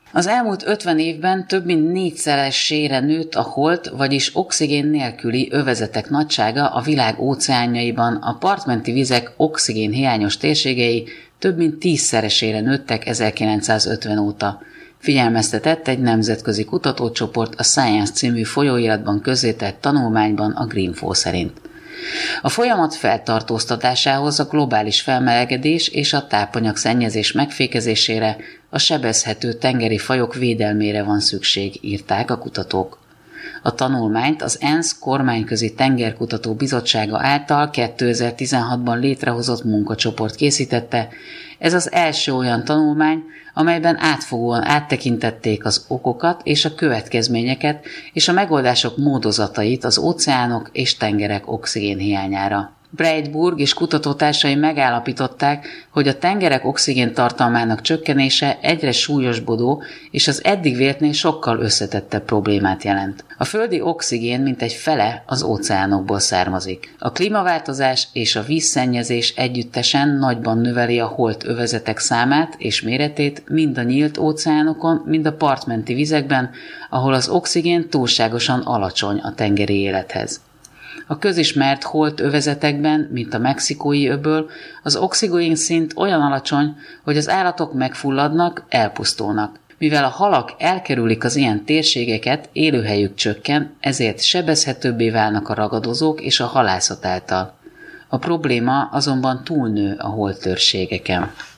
Az elmúlt 50 évben több mint 4-szeresére nőtt a holt, vagyis oxigén nélküli övezetek nagysága a világ óceánjaiban, a partmenti vizek oxigén hiányos térségei több mint 10-szeresére nőttek 1950 óta. Figyelmeztetett egy nemzetközi kutatócsoport a Science című folyóiratban közzétett tanulmányban a Greenfo szerint. A folyamat feltartóztatásához a globális felmelegedés és a tápanyagszennyezés megfékezésére, a sebezhető tengeri fajok védelmére van szükség, írták a kutatók. A tanulmányt az ENSZ kormányközi tengerkutató bizottsága által 2016-ban létrehozott munkacsoport készítette. Ez az első olyan tanulmány, amelyben átfogóan áttekintették az okokat és a következményeket és a megoldások módozatait az óceánok és tengerek oxigénhiányára. Breitburg és kutatótársai megállapították, hogy a tengerek oxigén tartalmának csökkenése egyre súlyosbodó és az eddig véltnél sokkal összetettebb problémát jelent. A földi oxigén mintegy fele az óceánokból származik. A klímaváltozás és a vízszennyezés együttesen nagyban növeli a holt övezetek számát és méretét mind a nyílt óceánokon, mind a partmenti vizekben, ahol az oxigén túlságosan alacsony a tengeri élethez. A közismert holt övezetekben, mint a mexikói öböl, az oxigén szint olyan alacsony, hogy az állatok megfulladnak, elpusztulnak. Mivel a halak elkerülik az ilyen térségeket, élőhelyük csökken, ezért sebezhetőbbé válnak a ragadozók és a halászat által. A probléma azonban túlnő a holt térségeken.